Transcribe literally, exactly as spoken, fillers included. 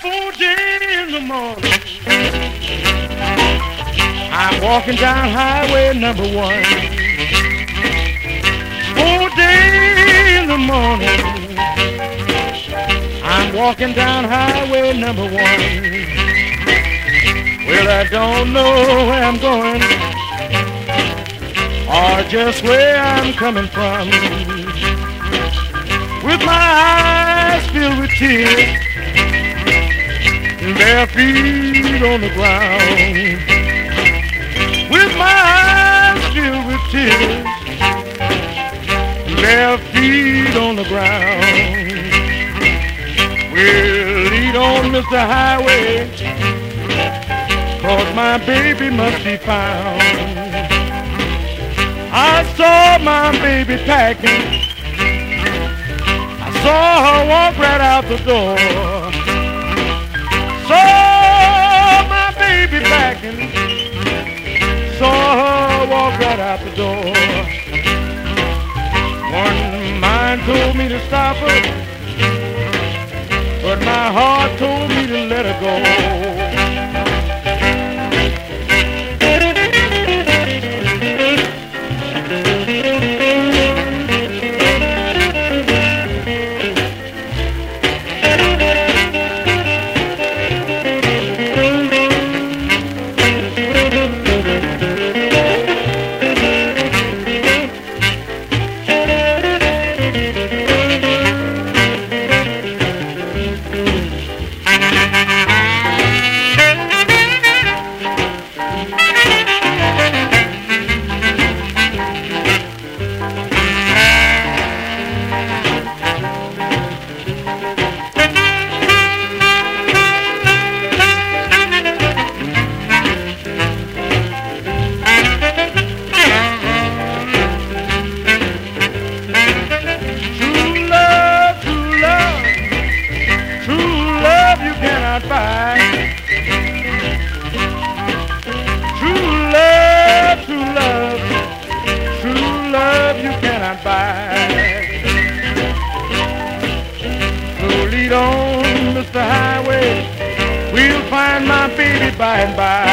four day in the morning, I'm walking down highway number one. Four day in the morning, I'm walking down highway number one. Well, I don't know where I'm going or just where I'm coming from. With my eyes filled with tears and bare feet on the ground. With my eyes filled with tears and bare feet on the ground. Well, lead on, Mister Highway, 'cause my baby must be found. I saw my baby packing, I saw her walk right out the door. Saw my baby packing, saw her walk right out the door. One mind told me to stop her, but my heart told me to let her go. Buy. True love, true love, true love you cannot buy. So lead on, Mister Highway, we'll find my baby by and by.